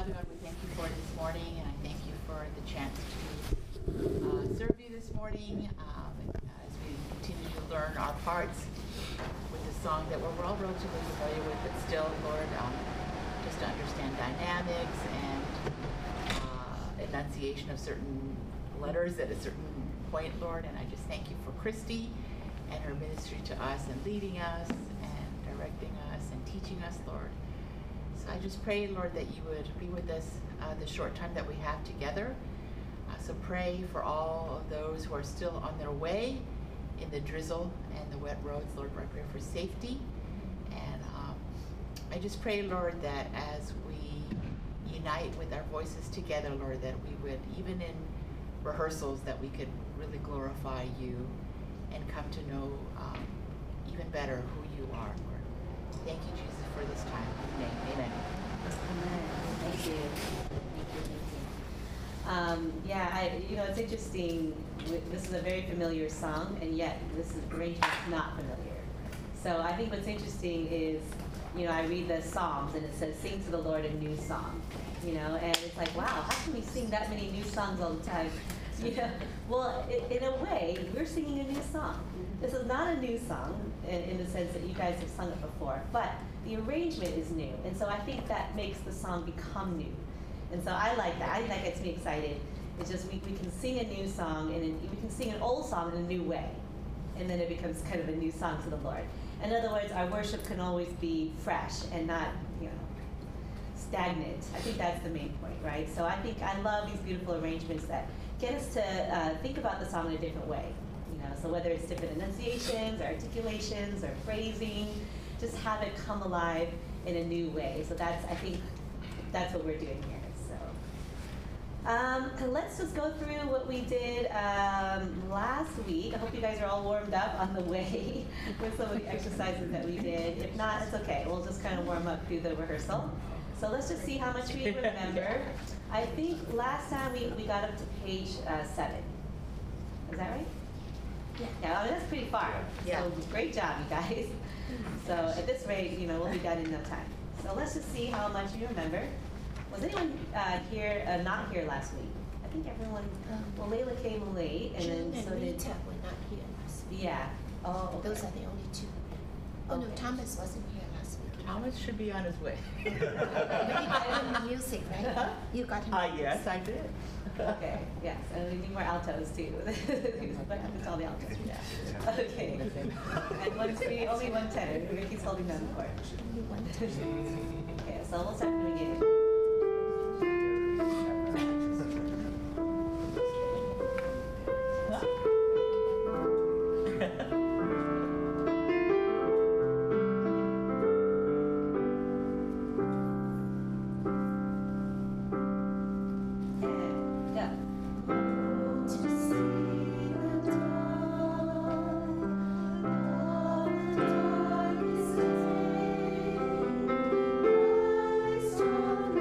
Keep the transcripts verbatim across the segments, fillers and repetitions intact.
Father God, we thank you for this morning, and I thank you for the chance to uh, serve you this morning um, as we continue to learn our parts with the song that we're all relatively familiar with, but still, Lord, um, just to understand dynamics and uh, enunciation of certain letters at a certain point, Lord. And I just thank you for Christy and her ministry to us and leading us and directing us and teaching us, Lord. So I just pray, Lord, that you would be with us uh, the short time that we have together. Uh, so pray for all of those who are still on their way in the drizzle and the wet roads. Lord, I pray for safety. And um, I just pray, Lord, that as we unite with our voices together, Lord, that we would, even in rehearsals, that we could really glorify you and come to know um, even better who you are, Lord. Thank you, Jesus, for this time. Amen. Amen. Amen. Thank you. Thank you. Thank you. Um, yeah, I, you know, it's interesting. This is a very familiar song, and yet this is arrangement's not familiar. So I think what's interesting is, you know, I read the Psalms, and it says, "Sing to the Lord a new song." You know, and it's like, wow, how can we sing that many new songs all the time? You know, well, in, in a way, we're singing a new song. This is not a new song in, in the sense that you guys have sung it before, but the arrangement is new. And so I think that makes the song become new. And so I like that. I think that gets me excited. It's just we, we can sing a new song, and in, we can sing an old song in a new way. And then it becomes kind of a new song to the Lord. In other words, our worship can always be fresh and not, you know, stagnant. I think that's the main point, right? So I think I love these beautiful arrangements that get us to uh, think about the song in a different way. You know, so whether it's different enunciations or articulations or phrasing, just have it come alive in a new way. So that's, I think, that's what we're doing here. So um, and let's just go through what we did um, last week. I hope you guys are all warmed up on the way with some of the exercises that we did. If not, it's okay. We'll just kind of warm up through the rehearsal. So let's just see how much we remember. I think last time we, we got up to page uh, seven. Is that right? Yeah. Yeah, I mean, that's pretty far. Yeah. So great job, you guys. So at this rate, you know, we'll be done in no time. So let's just see how much you remember. Was anyone uh, here, uh, not here last week? I think everyone, Um, well, Layla came late, and June then so and did, Rita were not here last week. yeah. Oh, okay. Those are the only two. Oh no, Okay. Thomas wasn't here last week. Thomas should be on his way. But you got him music, right? You got him Ah, music. yes, I did. Okay, yes, and we need more altos too. What happened to all the altos? Yeah. Okay. And one three, only one tenor. Ricky's holding down the chord. Only one time. Okay, so we'll start from the beginning. To see the dawn,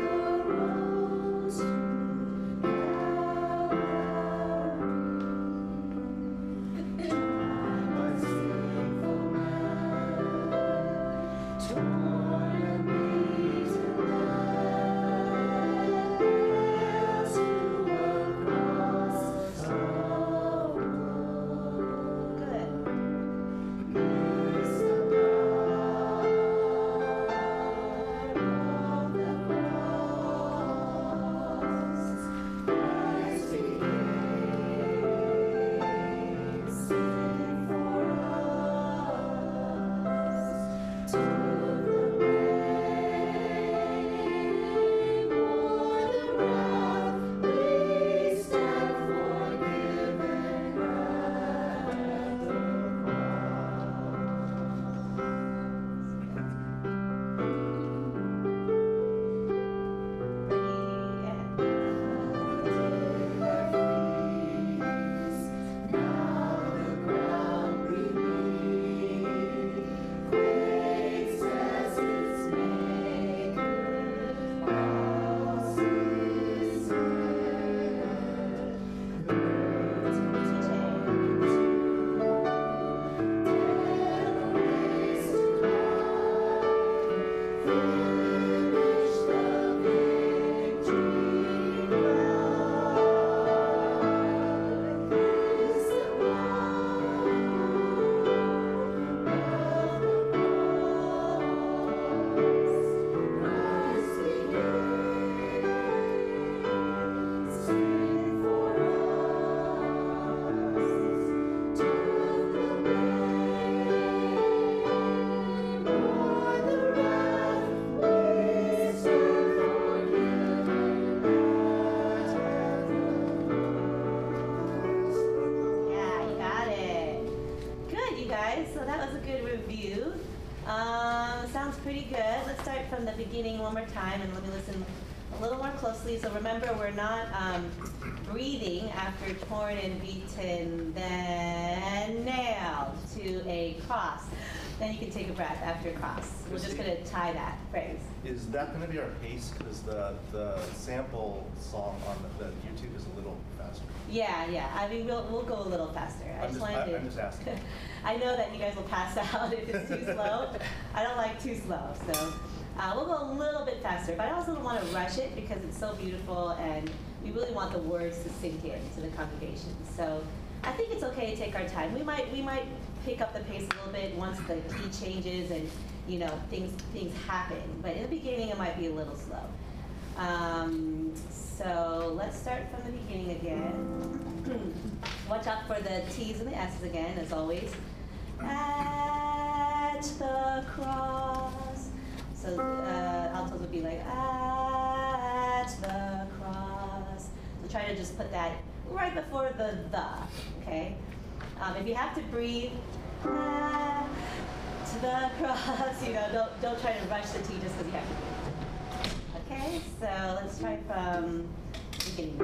from the beginning one more time, and let me listen a little more closely. So remember, we're not um, breathing after torn and beaten, then nailed to a cross. Then you can take a breath after cross. We're just going to tie that phrase. Is that going to be our pace? Because the, the sample song on the, the YouTube is a little faster. Yeah, yeah. I mean, we'll, we'll go a little faster. I I'm just just- wanted I- to. I'm just asking. I know that you guys will pass out if it's too slow. I don't like too slow, so uh, we'll go a little bit faster. But I also don't want to rush it because it's so beautiful, and we really want the words to sink in to the congregation. So I think it's okay to take our time. We might we might pick up the pace a little bit once the key changes and you know things things happen. But in the beginning, it might be a little slow. Um, so let's start from the beginning again. Watch out for the T's and the S's again, as always. At the cross. So uh, altos would be like at the cross. So try to just put that right before the the. Okay. Um, if you have to breathe, at the cross. You know, don't don't try to rush the T just because you have to breathe. Okay. So let's try from the beginning.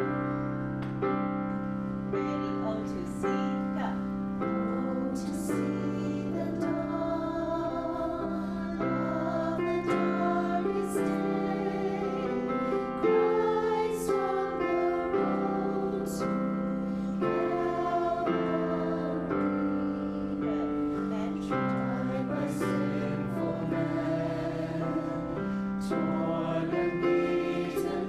Ready? O to C, go. Oh, to see the dawn of the darkest day, Christ on the road to Calvary. Good. Then. Torn by sinful man, torn and beaten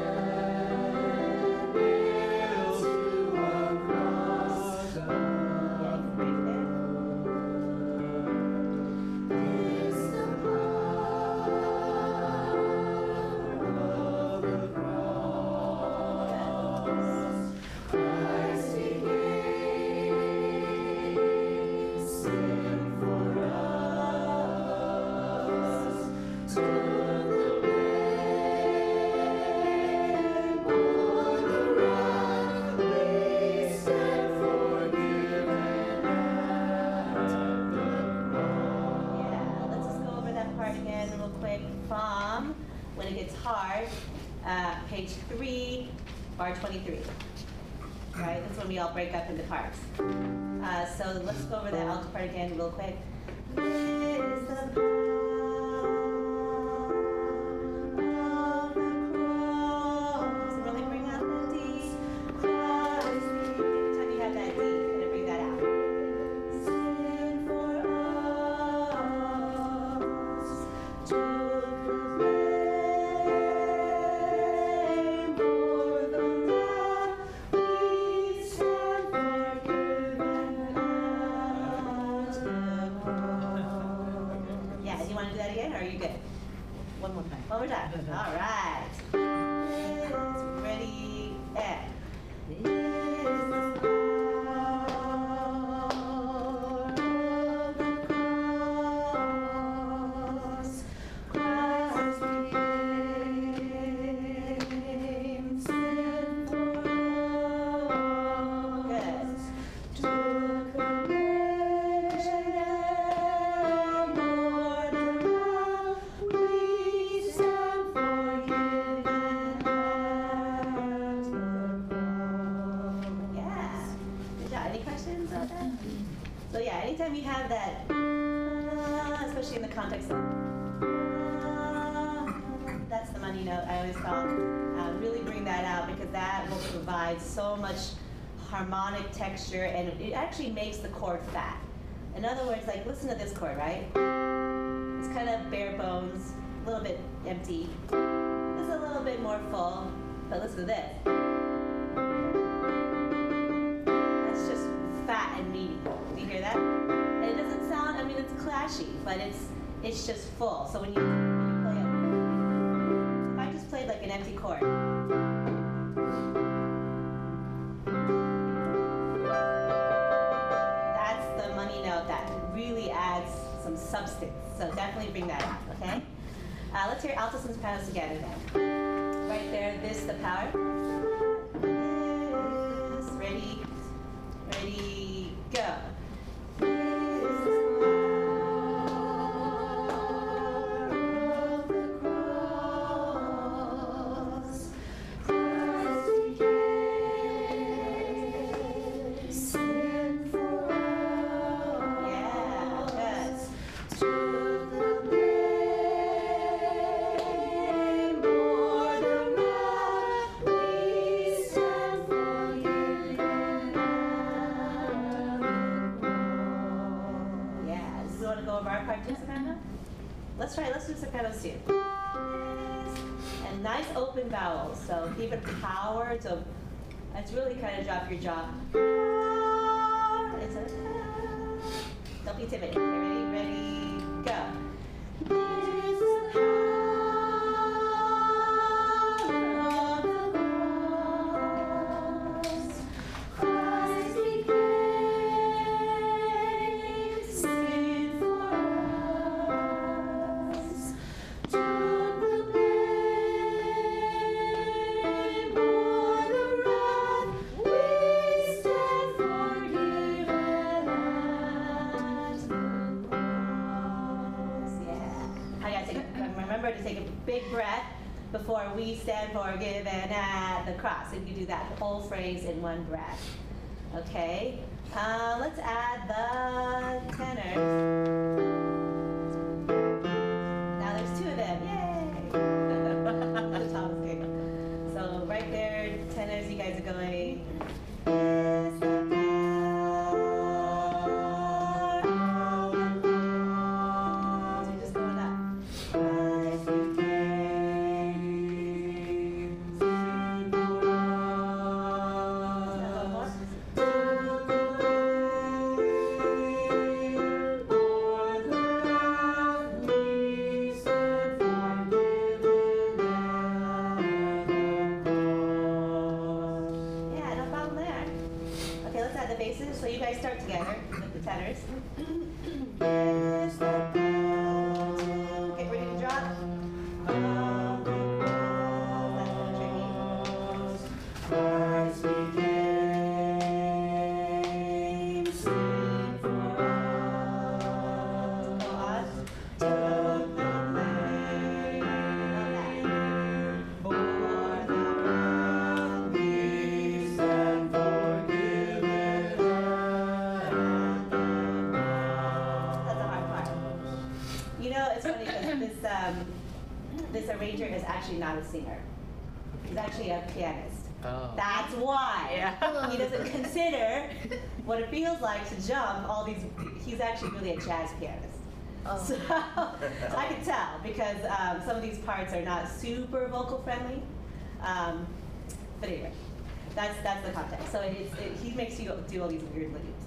man, nailed to a cross down. Breathe in. Is the power of the cross. Christ became sin for us, took the blame, bore the wrath, released and forgiven at the cross. Yeah, let's just go over that part again real quick. From when it gets hard, uh, page three, bar twenty-three. Right, that's when we all break up into parts. Uh, so let's go over that alto part again real quick. Is the power of the cross. Really bring out the D. Christ, anytime you have that D, you're gonna bring that out. Sin for us, took the blame, bore the wrath, we stand forgiven at the cross. Yeah, do you want to do that again, or are you good? One more time. One more time. All right. Is ready, and. Is the power of the cross. Christ became sin for us. Took the nation and bore the wrath. We stand forgiven at the cross. Yeah. Good job. Any questions about that? So yeah, anytime you have that, uh, especially in the context of, uh, that's the money note I always call. Uh, really bring that out because that will provide so much harmonic texture and it actually makes the chord fat. In other words, like listen to this chord, right? It's kind of bare bones, a little bit empty. This is a little bit more full, but listen to this. That's just fat and meaty. Do you hear that? And it doesn't sound, I mean, it's clashy, but it's it's just full. So when you, when you play it, if I just played like an empty chord, that's the money note that really adds some substance. So definitely bring that out, okay? Uh, let's hear altos and sopranos together then. Right there, this, the power. This, ready, ready, go. This is the power of the try, let's do sopranos too. And nice open vowels, so keep it power, so let's really kind of drop your jaw. It's a, don't be timid. Okay, ready, ready, go. Remember to take a big breath before we stand forgiven at the cross. If you do that whole phrase in one breath. Okay? Uh, let's add the tenors. Now there's two of them. Yay! The top is good. So right there, tenors, you guys are going. So you guys start together with the tenors. Get ready to drop. That's a little tricky. Christ became sin for us. Go on. Took the blame on that. Bore the wrath we stand forgiven. You know, it's funny because this um, this arranger is actually not a singer. He's actually a pianist. Oh. That's why Yeah. he doesn't consider what it feels like to jump all these. He's actually really a jazz pianist. Oh. So, so I can tell because um, some of these parts are not super vocal friendly. Um, but anyway, that's that's the context. So it's, it, he makes you do all these weird loops.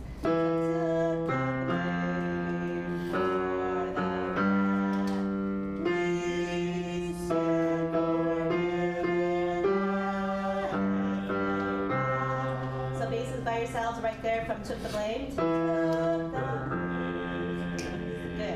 By yourselves right there from Took the Blame. Took the blame. Good.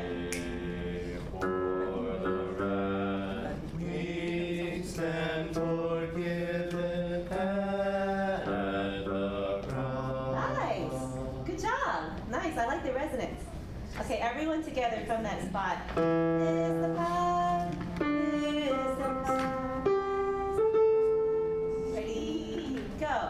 We stand forgiven at the cross. Nice. Good job. Nice. I like the resonance. Okay, everyone together from that spot. Is the power, is the power. Ready, go.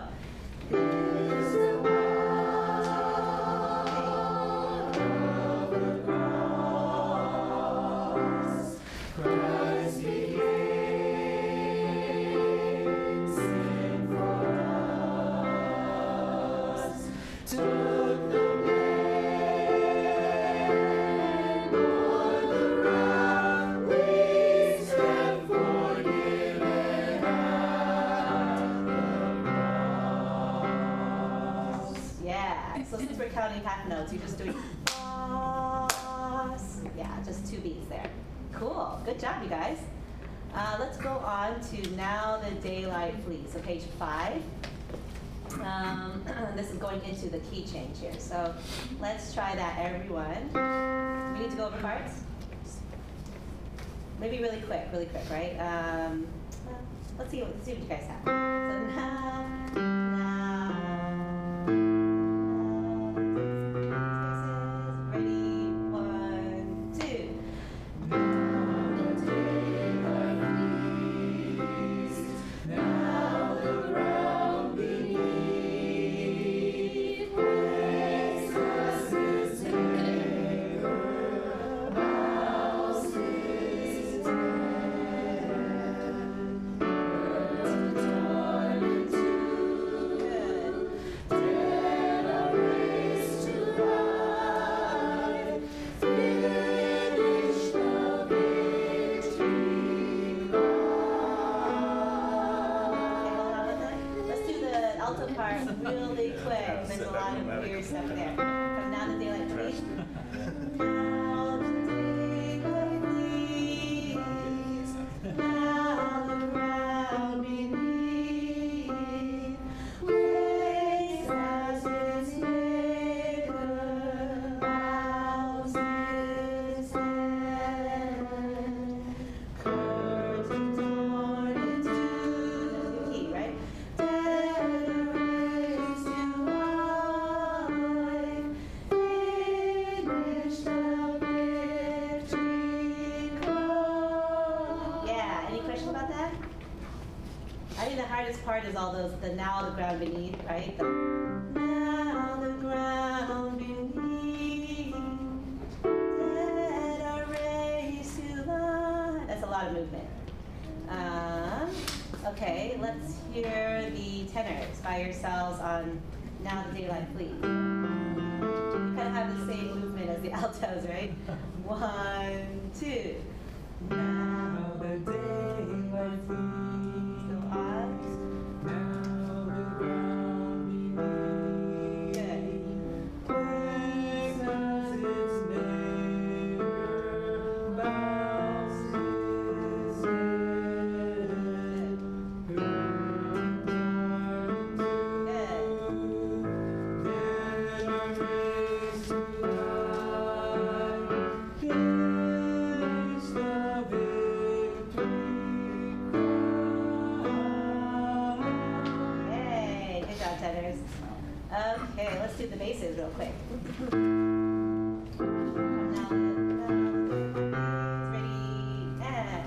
So since we're counting half notes, you're just doing boss. Yeah, just two beats there. Cool. Good job, you guys. Uh, let's go on to Now the Daylight Flees. So page five. Um, this is going into the key change here. So let's try that, everyone. We need to go over parts. Maybe really quick, really quick, right? Um, well, let's see. Let's see what you guys have. So now, now. Ready? One, two. Now the ground beneath praises His name. Mouse is dead. To joy alto part really quick. There's a lot of weird stuff there. From Now the Daylight Please. Now the daylight please, now the ground beneath wakes as its maker rouses heaven. Curtains torn into the key, right? Dead raised to life, finish the victory cry. Yeah, any question about that? I think the hardest part is all those, the now the ground beneath, right? The now the ground beneath, dead are raised to life. That's a lot of movement. Um, okay, let's hear the tenors by yourselves on Now the Daylight Please. You kind of have the same movement as the altos, right? One, two. Now the daylight please. Still odds. Now the ground beneath. Good. Wakes as its maker bows his head. Yay, good job, tenors. Okay, let's do the basses real quick. Now, ready, and.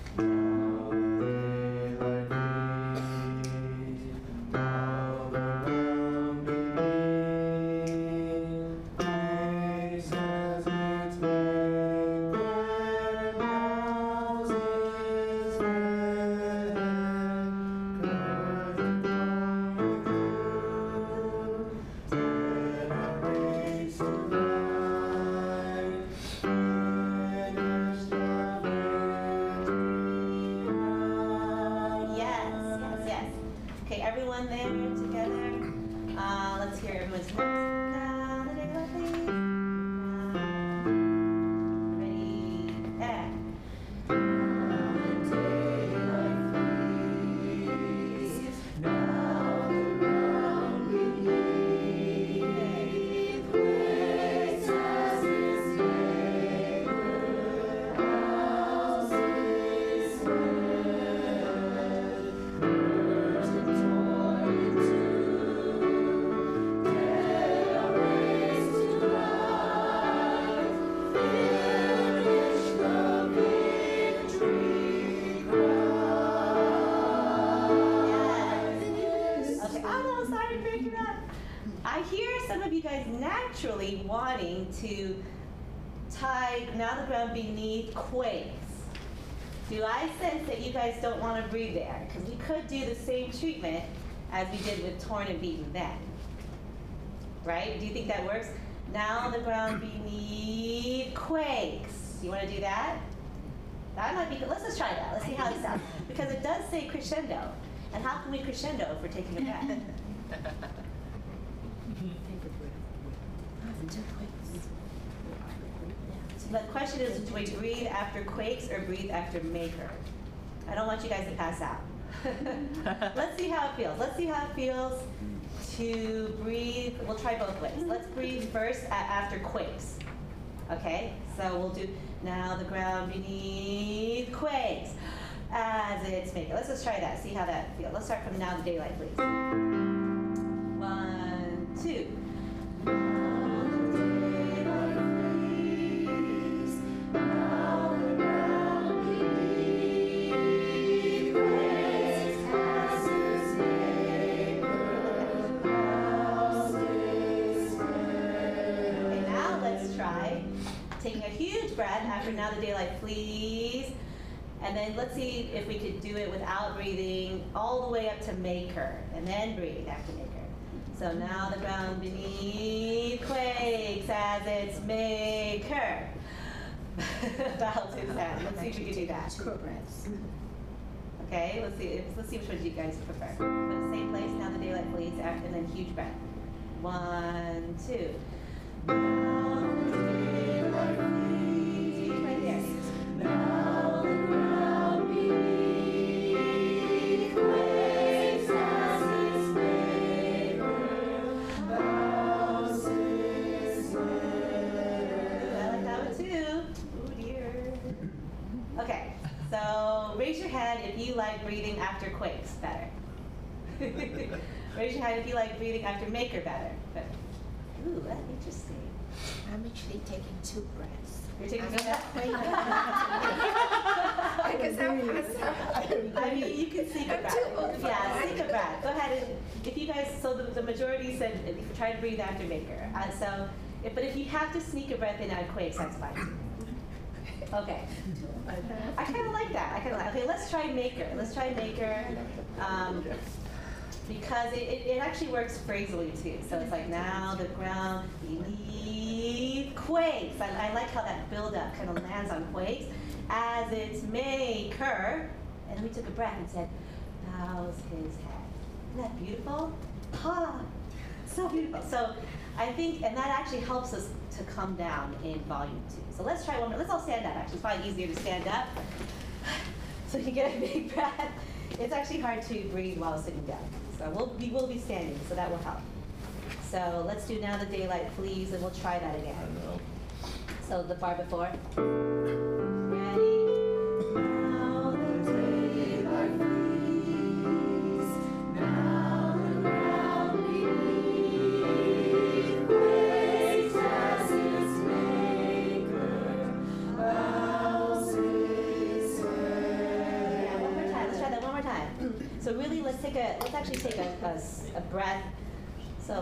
Yes, yes, yes. Okay, everyone there together. Uh, let's hear everyone's voice. Now the daylight please. Now, ready, and. Okay, oh no, sorry to break it up. I hear some of you guys naturally wanting to tie Now the Ground Beneath quakes. Do I sense that you guys don't want to breathe there? Because we could do the same treatment as we did with Torn and Beaten then. Right? Do you think that works? Now the ground beneath quakes. You want to do that? That might be good. Let's just try that. Let's see how it sounds. Because it does say crescendo. And how can we crescendo if we're taking a breath? So the question is, do we breathe after quakes or breathe after maker? I don't want you guys to pass out. Let's see how it feels. Let's see how it feels to breathe. We'll try both ways. Let's breathe first at, after quakes. Okay? So we'll do now the ground beneath quakes as its maker. Let's just try that. See how that feels. Let's start from Now the Daylight, please. One, two. Now the daylight please. Now the ground beneath quakes as its maker bows his head. Okay, now let's try taking a huge breath after Now the Daylight please. And then let's see if we could do it without breathing all the way up to maker, and then breathe after maker. So now the ground beneath quakes as its maker bows his head. Let's see if we can do that. Two breaths. Okay, let's see. Let's see which one you guys prefer. But same place. Now the daylight flees, and then huge breath. One, two. Now the daylight flees. Huge right there. Now the ground beneath waves as its maker bows his head. I like that one too. Oh dear. Okay. So raise your hand if you like breathing after quakes better. Raise your hand if you like breathing after maker better. But, ooh, that's interesting. I'm actually taking two breaths. You're taking I'm two not breaths? quite Because I'm I mean, you can sneak a I'm breath. too old for Yeah, that. sneak a breath. Go ahead and, if you guys, so the, the majority said if you try to breathe after maker. Uh, so, if, but if you have to sneak a breath in on quakes, that's fine. Okay. I kind of like that. I kind of like. Okay, let's try maker. Let's try maker, um, because it, it, it actually works phrasally too. So it's like now the ground beneath quakes. I, I like how that build-up kind of lands on quakes as its maker. And we took a breath and said, bows his head. Isn't that beautiful? Ah, so beautiful. So I think, and that actually helps us to come down in volume two. So let's try one more. Let's all stand up. Actually, it's probably easier to stand up. So you get a big breath. It's actually hard to breathe while sitting down. So we'll, we will be standing, so that will help. So let's do now the daylight flees, and we'll try that again. So the bar before. Ready? Now the daylight flees. Now the ground beneath waves as its maker bows his head. Yeah, one more time. Let's try that one more time. So really, let's take a. Let's actually take a, a, a breath. So.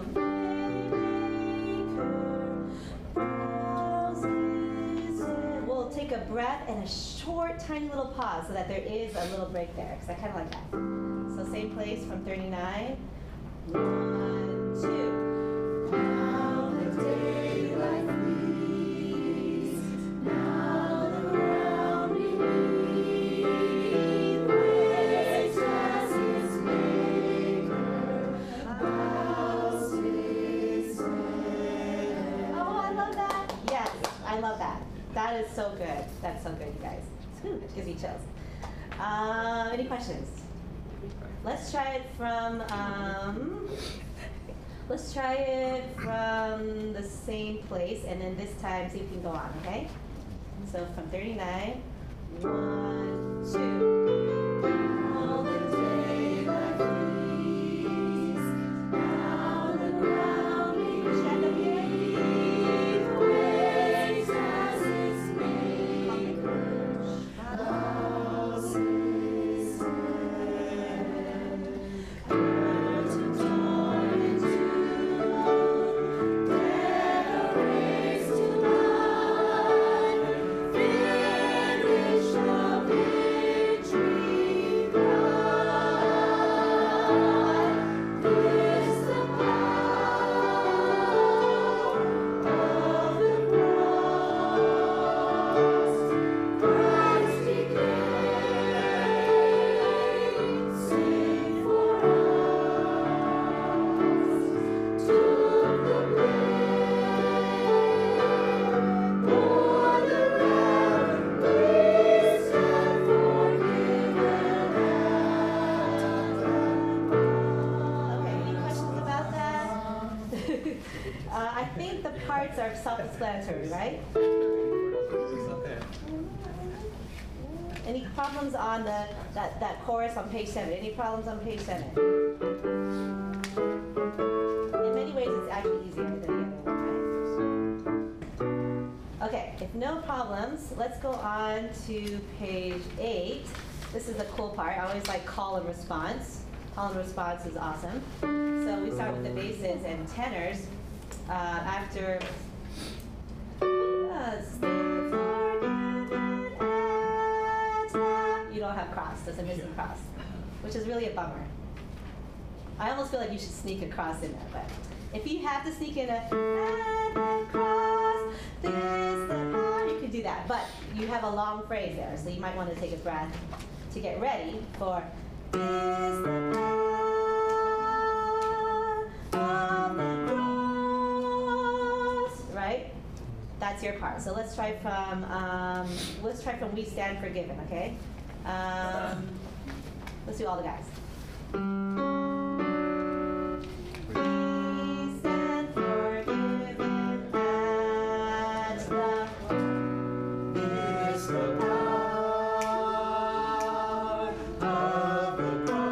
We'll take a breath and a short, tiny little pause so that there is a little break there, because I kind of like that. So same place from thirty-nine. One, two. Now the daylight flees. Now the ground beneath waves as its maker bows his head. Oh, I love that. Yes, I love that. That is so good. That's so good, you guys. Ooh, it gives me chills. Uh, any questions? Let's try it from, um, let's try it from the same place, and then this time see if we can go on, okay? So from thirty-nine, one, two. Now the daylight flees. Now the ground beneath stand up here. Waves as its maker bows his head. Curtains torn in two, dead erased to life, finish the victory bright. This the power of the cross. Christ decayed, sing for us. Took the blame, bore the wrath, pleased and forgiven. Okay, any questions about that? uh, I think the parts are self-explanatory, right? Any problems on the that, that chorus on page seven? Any problems on page seven? In many ways, it's actually easier than the other one, right? Okay, if no problems, let's go on to page eight. This is the cool part. I always like call and response. Call and response is awesome. So we start with the basses and tenors. Uh, after uh, still forgiven at last. You don't have cross. There's a missing cross, which is really a bummer. I almost feel like you should sneak a cross in there, but if you have to sneak in a and then cross this the power, you can do that. But you have a long phrase there, so you might want to take a breath to get ready for Is the power of the cross, right? That's your part. So let's try from um, let's try from We Stand Forgiven, okay? Um, let's do all the guys. We stand forgiven at the Is the power of the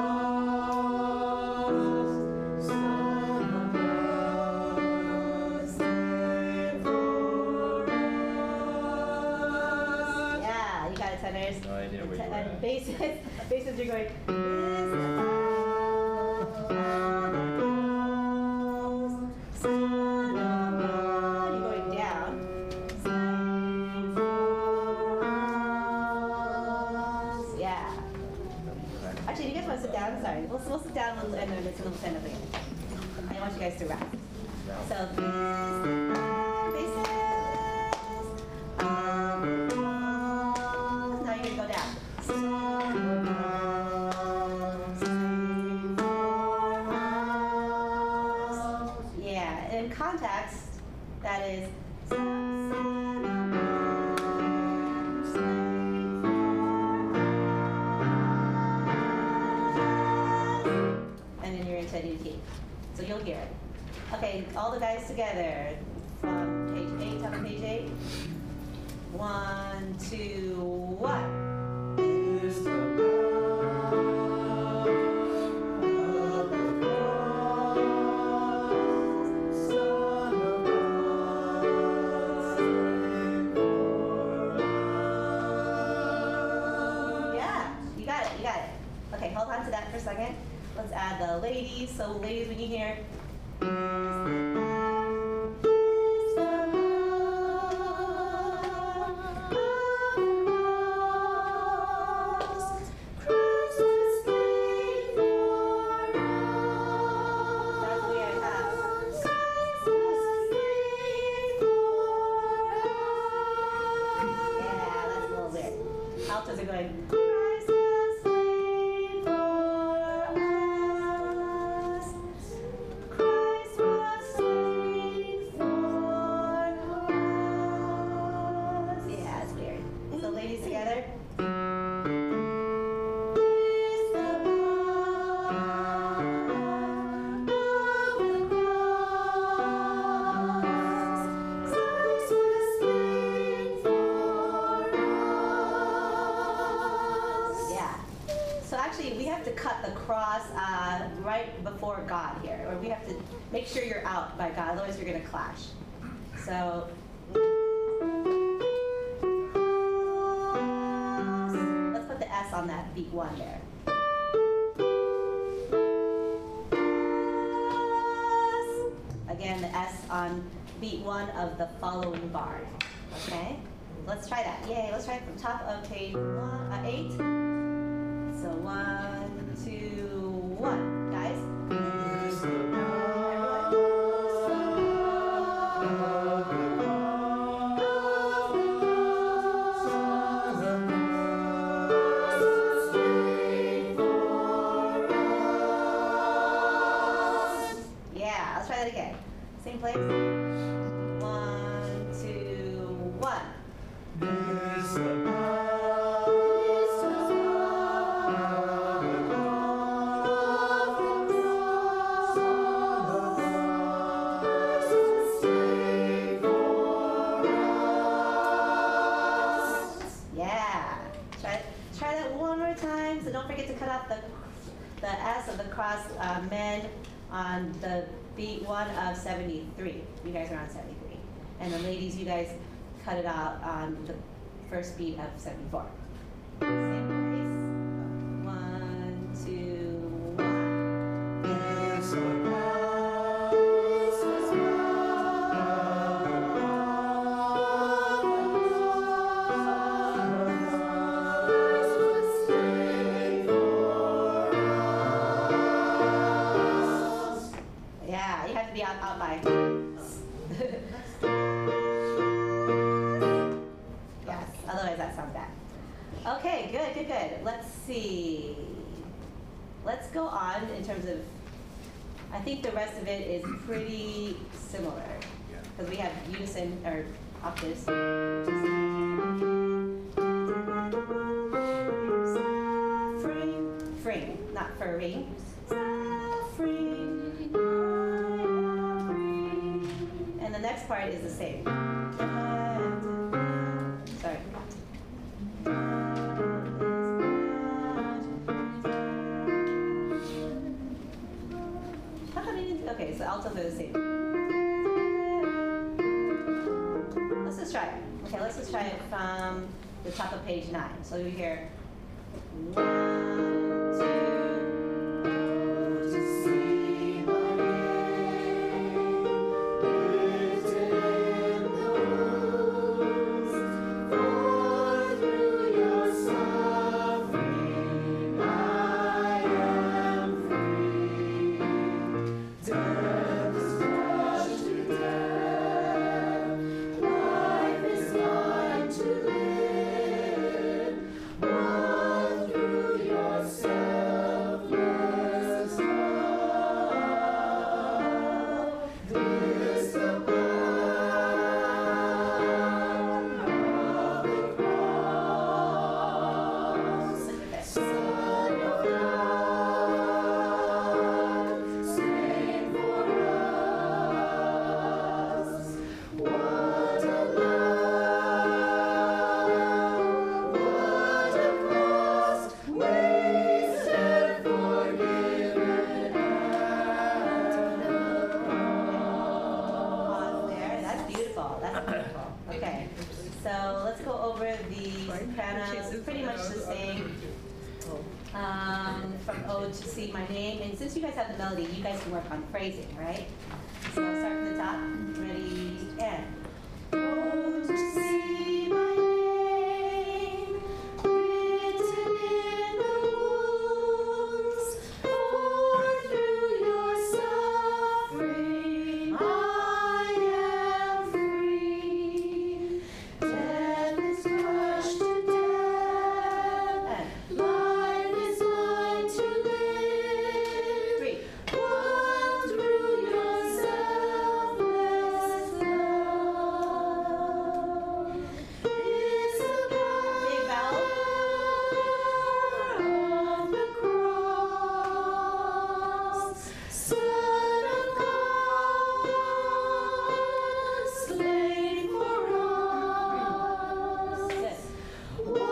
cross, Son of God, save for us. Yeah, you got it, tenors. No idea where Te- you were and at. basses, basses, you're going. Is the Son of God. You're going down. Save for us. Yeah. Actually, you guys want to sit down? Sorry, we'll, we'll sit down and then it's a little stand up again. I want you guys to rap. So this basis. Um, now you're gonna go down. Yeah, in context, that is. And then you're into a new key. So you'll hear it. Okay, all the guys together from page eight, top of page eight. One, two, one. Is the power of the cross, Son of God, save for us. Yeah, you got it, you got it. Okay, hold on to that for a second. Let's add the ladies. So ladies, when you hear. That's weird, huh? Yeah, that's a little weird. Altos are going. Christ was slain for us. Christ was slain for us. Yeah, that's weird. So ladies together. Is the power of the cross. Christ was slain for us. Yeah. So actually, we have to cut the cross uh, right before God here, or we have to make sure you're out by God, otherwise you're going to clash. So. Let's put the S on that beat one there. Again, the S on beat one of the following bar. Okay? Let's try that. Yay, let's try it from top of page one, uh, eight. So one, two, one. Guys? Is the power of the cross, Son of God, save for us. Yeah, let's try that again. Same place. One, two, one. Is the power of the cross, Son of God, save for us. Yeah. Try try that one more time. So don't forget to cut off the the S of the cross uh, men on the beat one of seventy-three. You guys are on seventy-three. And the ladies, you guys cut it out on the first beat of seventy-four. Same place. One, two, one. Is the power of the cross, save for us. Yeah, you have to be out, out by. Yes, otherwise that sounds bad. Okay, good, good, good. good. Let's see. Let's go on in terms of, I think the rest of it is pretty similar. Because we have unison, or octaves. Free, free, not furry. And the next part is the same. Sorry. How come you didn't? Okay, so altos are the same. Let's just try it. Okay, let's just try it from the top of page nine. So we hear one, two. To see my name, and since you guys have the melody, you guys can work on phrasing, right? So I'll start from the top. Ready, and. Oh, to see my name written in the books, for through your suffering I am free. Death is crushed to death, and life is mine to live. Three. One through your selfless love. It's the big power of the cross, Son of God, slain for us. Yes. What a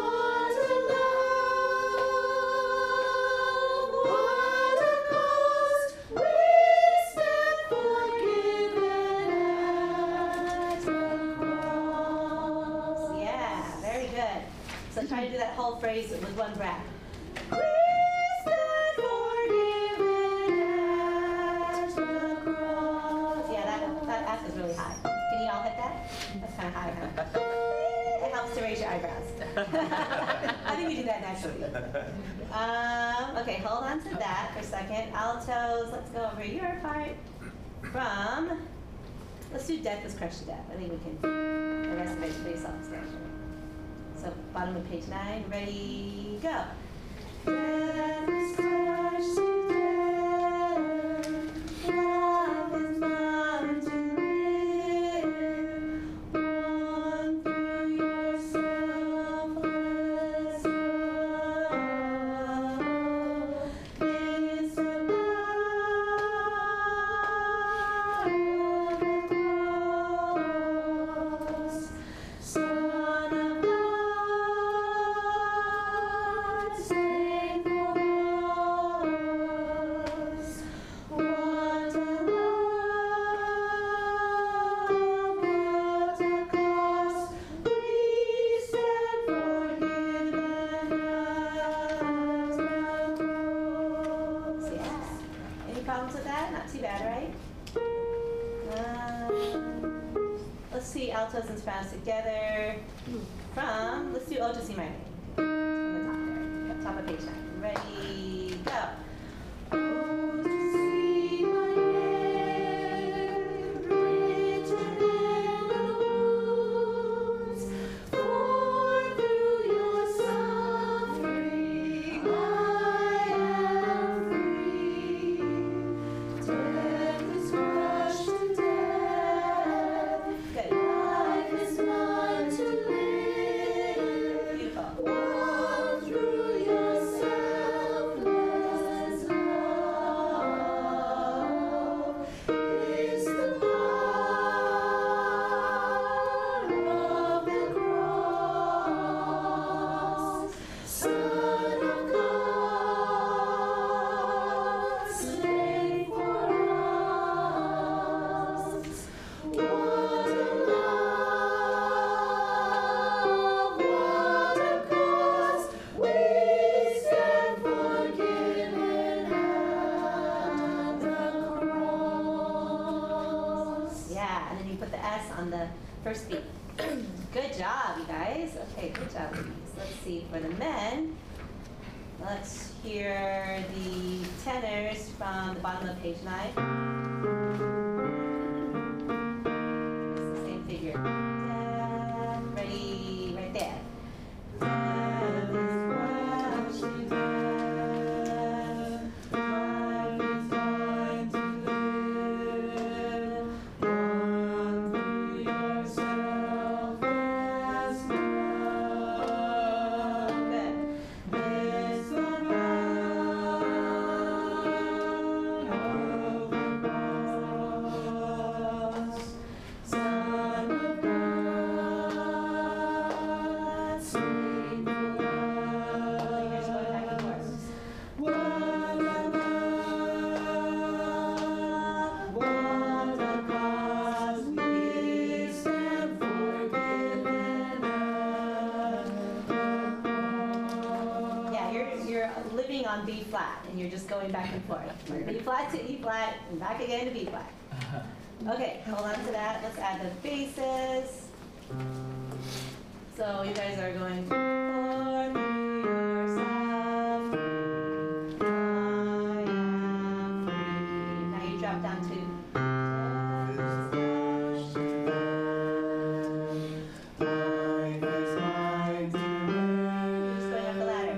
love, what a cost, we stand forgiven at the cross. Yeah, very good. So try to do that whole phrase with one breath. We stand forgiven at the cross. Yeah, that, that F is really high. Can you all hit that? That's kind of high, huh? It helps to raise your eyebrows. I think we do that naturally. Um, okay, hold on to that for a second. Altos, let's go over your part from, let's do Death is Crushed to Death. I think we can, the rest of it is pretty self-explanatory. So bottom of page nine, ready, go. Death is crushed to death, life is mine to live. One through your selfless love. It's the power of the cross, Son of God, slain for us. What a love, what a cost, we stand forgiven at the cross. Yes. Any problems with that? Not too bad, right? Um, let's see altos and sopranos together. From, let's do Oh to See My Name. From the top there, top of page nine. Ready, go. Oh, to see my name written in the books, for through your suffering S on the first beat. Good job, you guys. Okay, good job, ladies. Let's see, for the men, let's hear the tenors from the bottom of page nine. It's the same figure. Da, ready, right there. Death is crashing down. Life is going to live. Run through yourself as well. Good. This one run over cross. Son of God, sing for us. Here's going back and forth. What a love, what a cause, we stand forgiven. Yeah, you're you're living on B flat, and you're just going back and forth. B flat to E flat, and back again to B flat. Okay, hold on to that. Let's add the basses. So you guys are going for yourself. I am free. Now you drop down to. Life is mine to You're just going up the ladder.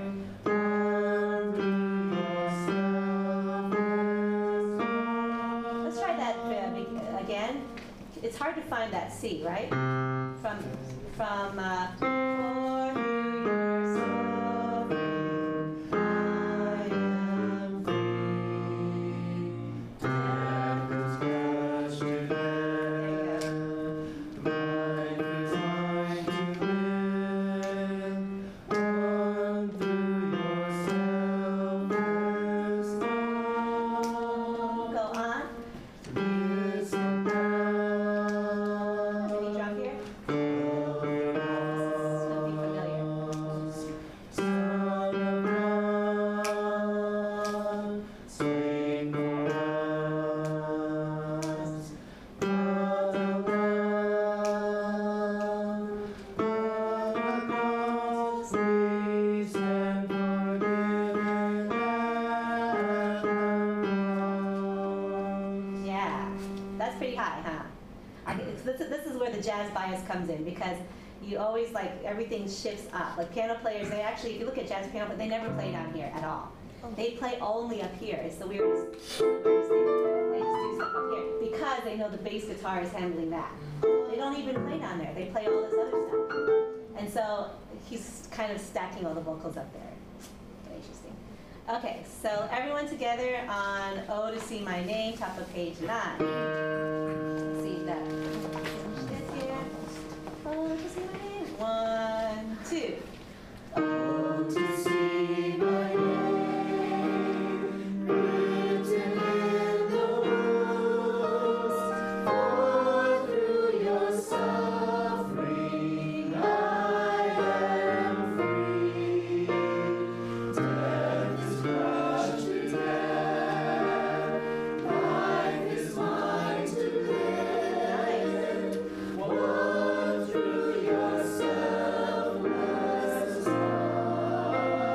Let's try that uh, be- again. It's hard to find that C, right? From from uh, for yourself, I am free. Death is crushed to death. Life is mine to live. Run through yourself as long. Go on. This Can you drop here? This will be familiar. Son of God, sing for us. What a love, what a cause, we stand forgiven at the cross. Yeah, that's pretty high, huh? I, it's, this, is- this is where the jazz bias comes in, because you always like everything shifts up. Like piano players, they actually, if you look at jazz piano, but they never play down here at all. They play only up here. It's the weirdest, the weirdest thing. They just do stuff up here because they know the bass guitar is handling that. They don't even play down there. They play all this other stuff. And so he's kind of stacking all the vocals up there. Very interesting. Okay, so everyone together on Oh to See My Name, top of page nine. Let's see that. Finish this here. Oh to see my name. One, two. Oh to see my name, written in the woods, for through your suffering I am free. Death is crushed to death, life is mine to live. One through your selfless love.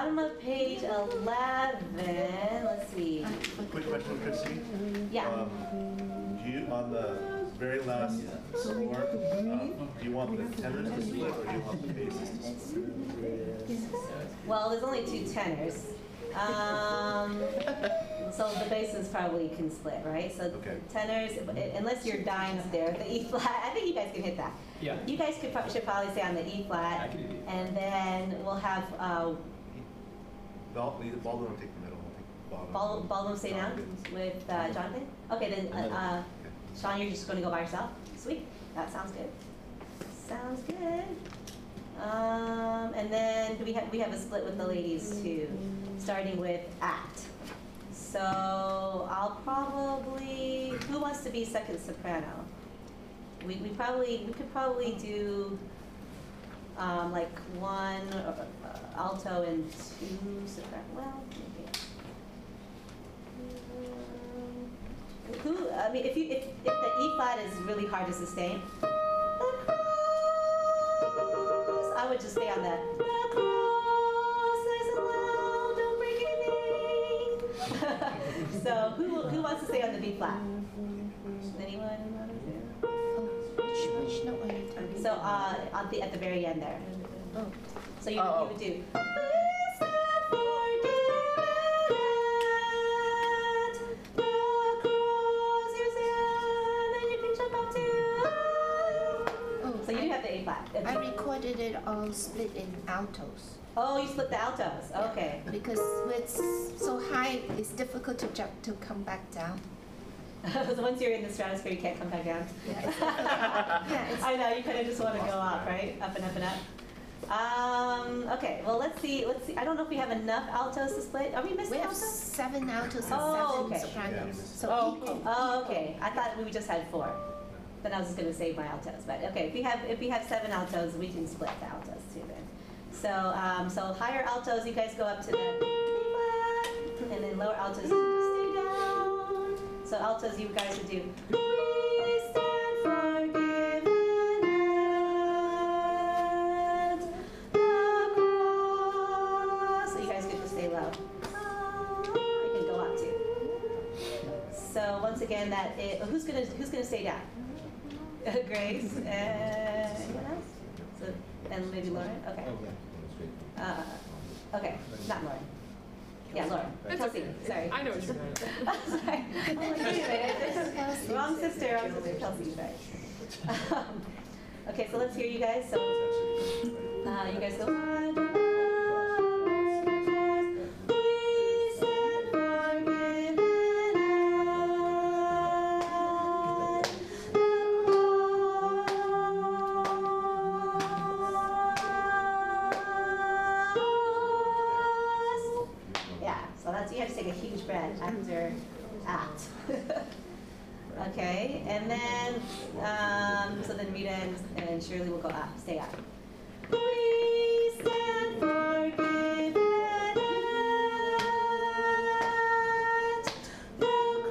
bottom of page eleven, let's see. Quick question, Chrissy. Yeah. Um, do you, on the very last score, um, do you want the tenors to split or do you want the basses to split? Well, there's only two tenors. Um, so the basses probably can split, right? So Okay. tenors, unless you're dying up there, the E flat, I think you guys can hit that. Yeah. You guys could, prob- should probably stay on the E I flat, can do it. and then we'll have, uh, Bal- Baldwin will take the middle, I'll take the bottom. Bal- Baldwin stay down with uh, Jonathan? Okay, then, uh, uh, Sean, you're just gonna go by yourself? Sweet, that sounds good. Sounds good. Um, and then we have, we have a split with the ladies too, starting with act. So I'll probably, who wants to be second soprano? We, we probably, we could probably do, um, like one uh, alto and two soprano, well, maybe. Um, Who, I mean, if you, if, if the E flat is really hard to sustain, the cross, I would just stay on the, the cross is allowed, don't break anything. So who, who wants to stay on the B flat? Anyone want to? Which, which note are you talking So, uh, at the, at the very end there. Oh. So you, Oh. you would do. "Please stand forgiven at the cross your sin," and you can jump up to. Oh, So you do have the A flat. I recorded it all split in altos. Oh, you split the altos. Okay. Because with so high, it's difficult to jump to come back down. So once you're in the stratosphere, you can't come back down. Yeah, it's yeah, it's, I know, you kind of just want to go up, right? Up and up and up. Um, okay, well, let's see, let's see. I don't know if we have enough altos to split. Are we we missing have altos? seven altos and Oh, seven okay. sopranos. Yeah. So Oh, equal. Oh, okay. I thought we just had four. Then I was just gonna save my altos, but okay, if we have, if we have seven altos, we can split the altos too then. So, um, so higher altos, you guys go up to the B flat, and then lower altos, you just stay down. So altos, you guys would do, "We stand forgiven at the cross." So you guys get to stay low. You can go up too. So once again, that it, who's gonna who's gonna stay down? Grace and anyone else? So, and maybe Lauren. Okay. Uh, okay, not Lauren. Yeah, Lauren. That's Kelsey. okay. Sorry. I know what you meant. Sorry. Oh, wait a minute. Kelsey. Wrong sister. Wrong sister. Kelsey's right. Um, okay, so let's hear you guys. So uh, you guys go on. We stand forgiven at the cross. Yeah, so that's, you have to take a huge breath after act. Okay, and then, um, so then Rita and, and Shirley will go up, stay up. We stand forgiven at the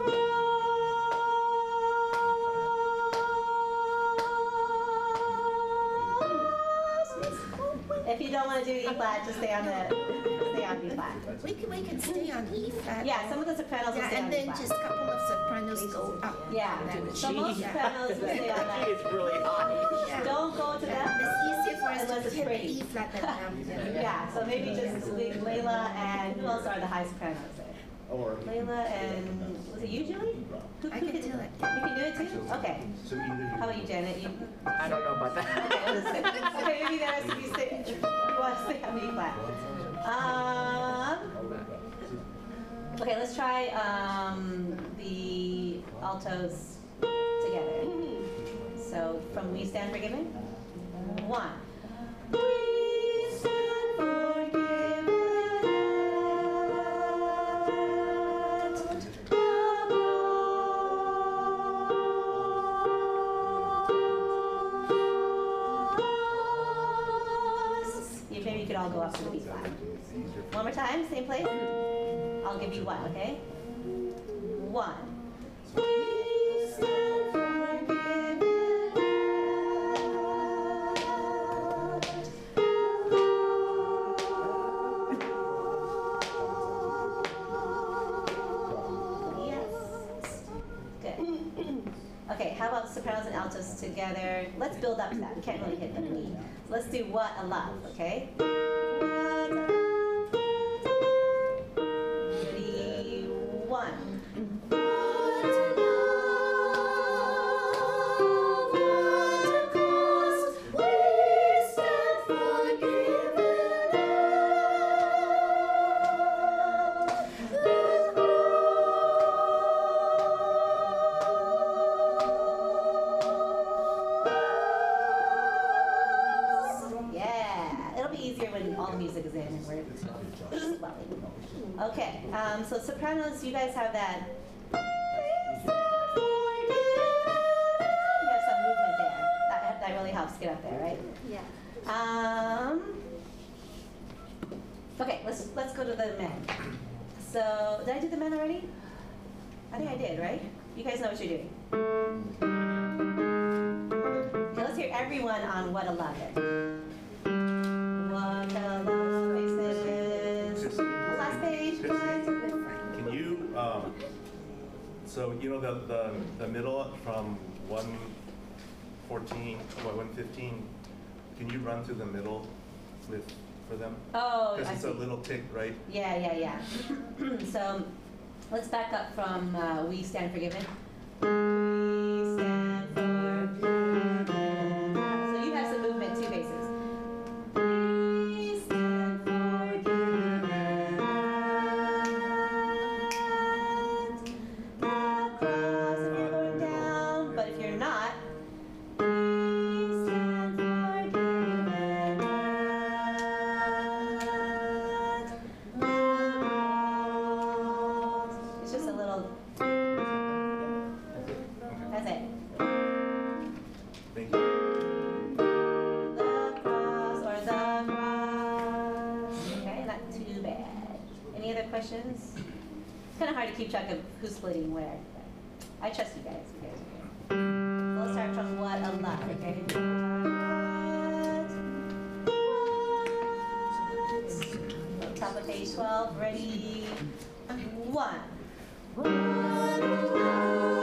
cross. If you don't want to do E flat, just stay on the, stay on B flat. We can, we can stay on E flat. Yeah, some of the sopranos will Yeah, stay on and B then flat. just a couple of sopranos go up. Yeah, so most Yeah. sopranos will stay on that. It's really high. Yeah. Don't go to Yeah, them. it's easier for us Unless to it's hit the pretty. E flat than down. Yeah, so maybe just leave Layla and, who else are the high sopranos there? Or. Layla and, was it you, Julie? Who- I who can did- do it. You can do it too? Okay. So either you. How about you, Janet? You, I don't know about okay, that. listen. Okay, maybe there has to be, stay, you want to stay on the E flat. Um, okay, let's try, um, the altos together. So from We Stand Forgiven, one. We stand forgiven at the cross. You maybe you could all go up to the B flat. One more time, same place. I'll give you one, okay? One. We stand forgiven at the together. Let's build up to that. We can't really hit the beat. So let's do What a Love, okay? What a love. Ready, one. What a love, what a cause, we stand forgiven of. Yeah, it'll be easier when all the music is in and we're swelling. Okay, um, so sopranos, you guys have that. You have some movement there. That, that really helps get up there, right? Yeah. Um, okay, let's let's go to the men. So, did I do the men already? I think I did, right? You guys know what you're doing. Okay, let's hear everyone on What a Love It. What a love faces. Just- Last page, just- one. Can you, um, so you know the, the, the middle from one fourteen, what, one fifteen, can you run through the middle with, for them? Oh, Because I it's see. a little tick, right? Yeah, yeah, yeah. So let's back up from uh, We Stand Forgiven. We stand forgiven. So you have some movement, two bases. We stand forgiven. The cross if you're going down, but if you're not, we stand forgiven. It's just a little. That's it. Thank you. The cross or the cross. Okay, not too bad. Any other questions? It's kind of hard to keep track of who's splitting where. But I trust you guys. You guys are good. So let's start from What a Love. Okay. What? What? Top of page twelve. Ready? One. What a love,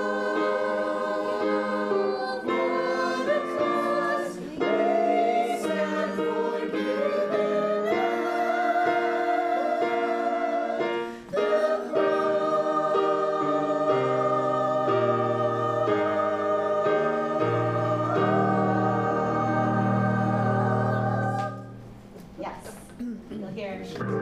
what a cause, we stand forgiven at the cross. Yes. You'll hear.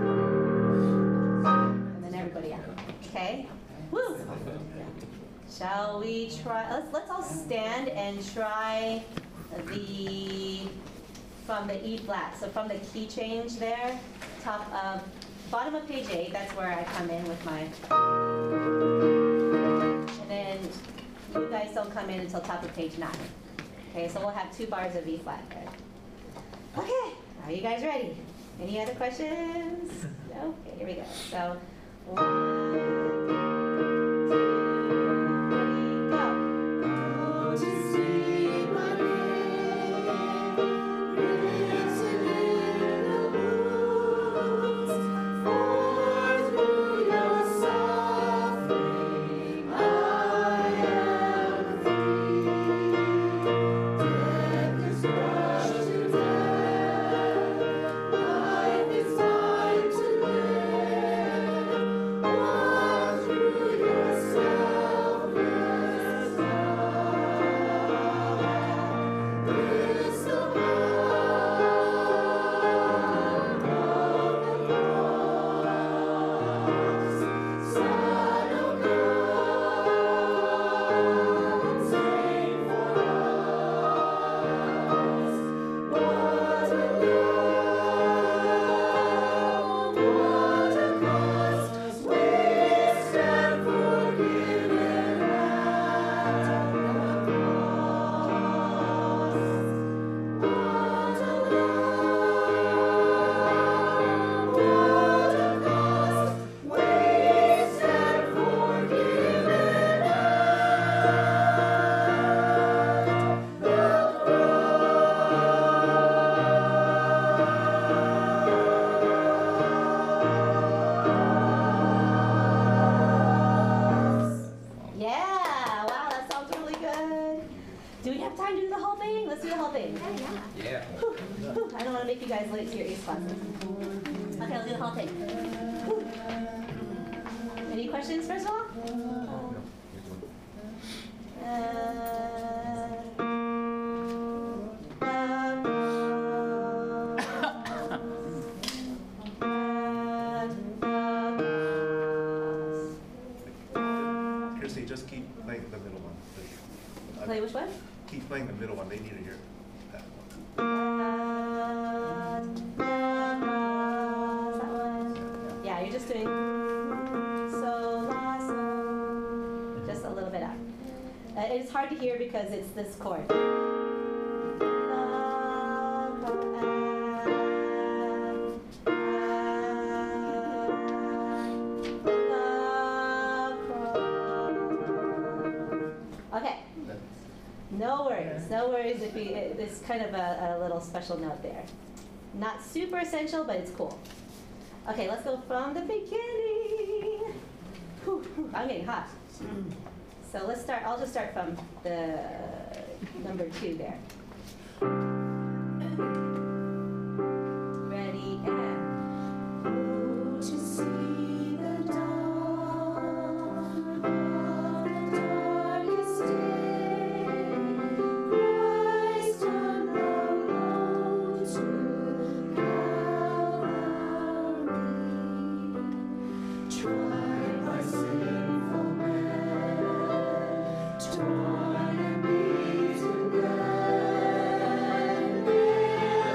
And then everybody out. Okay? Woo! Shall we try? Let's let's all stand and try the from the E flat. So from the key change there, top of bottom of page eight. That's where I come in with my. And then you guys don't come in until top of page nine. Okay, so we'll have two bars of E flat there. Okay, are you guys ready? Any other questions? No? Okay, here we go. So, one, two, three, go. Oh, to see my name written in the books, for through your suffering I am free. Death is crushed to death. Life is mine to live. What don't want to make you guys late to your ace classes. Okay, let's do the whole thing. Whew. Any questions, first of all? Uh, Kirsty, just keep playing the middle one. please. Play which one? Keep playing the middle one. They need to hear that one. Yeah, you're just doing so, la, so, just a little bit up. Uh, it's hard to hear because it's this chord. Okay. No worries, no worries if we, it- it's kind of a, a little special note there. Not super essential, but it's cool. Okay, let's go from the beginning. Whew, whew, I'm getting hot. So let's start, I'll just start from the number two there. Ready, and. To see the dawn of the darkest day, Christ on the road to Calvary, tried by sinful men, torn and beaten, then nailed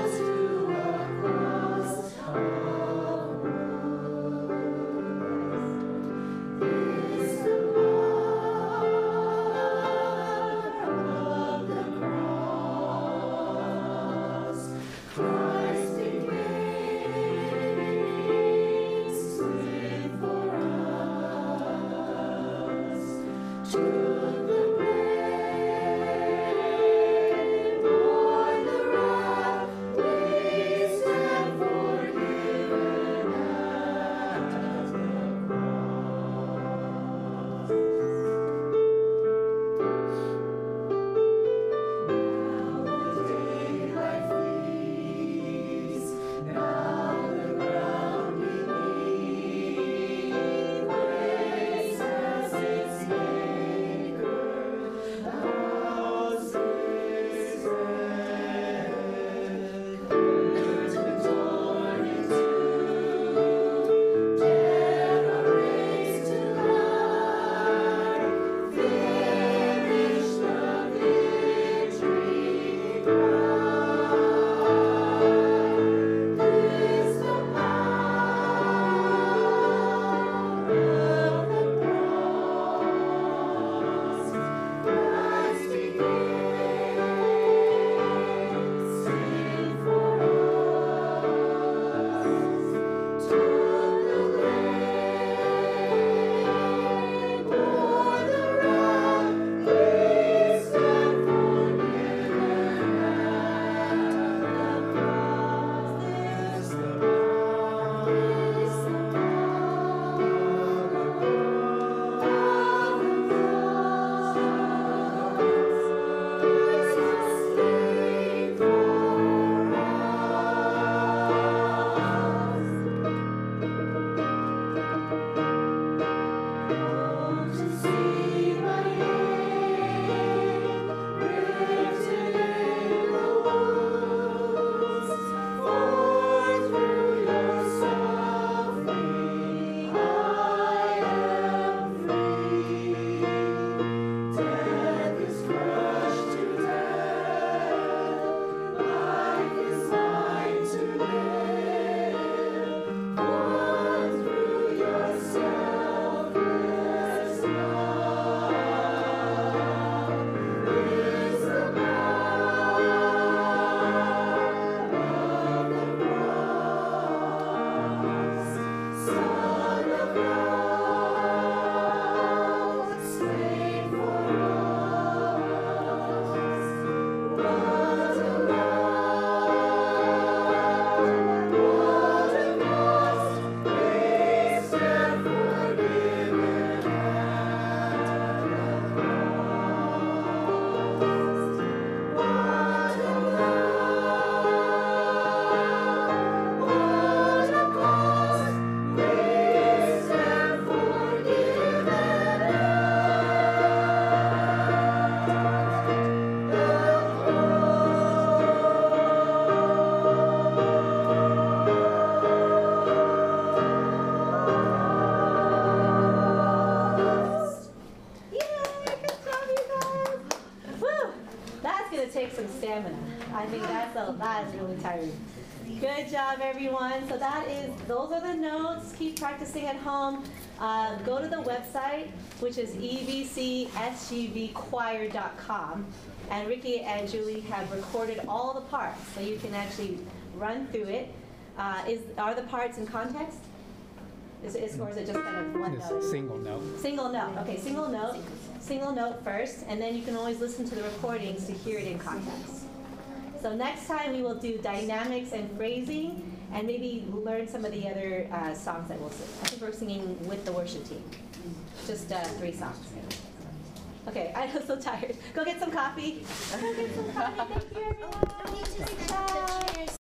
I think that's a, that is really tiring. Good job, everyone. So that is, those are the notes. Keep practicing at home. Uh, go to the website, which is e v c s g v choir dot com. And Ricky and Julie have recorded all the parts, so you can actually run through it. Uh, is, are the parts in context? Is, is, or is it just kind of one It's note? single note. Single note, okay, single note, single note first, and then you can always listen to the recordings to hear it in context. So next time we will do dynamics and phrasing, and maybe learn some of the other uh, songs that we'll sing. I think we're singing with the worship team, just uh, three songs. Okay, I'm so tired. Go get some coffee. Go get some coffee. Thank you, everyone. Don't need to stand up. Bye. The chairs.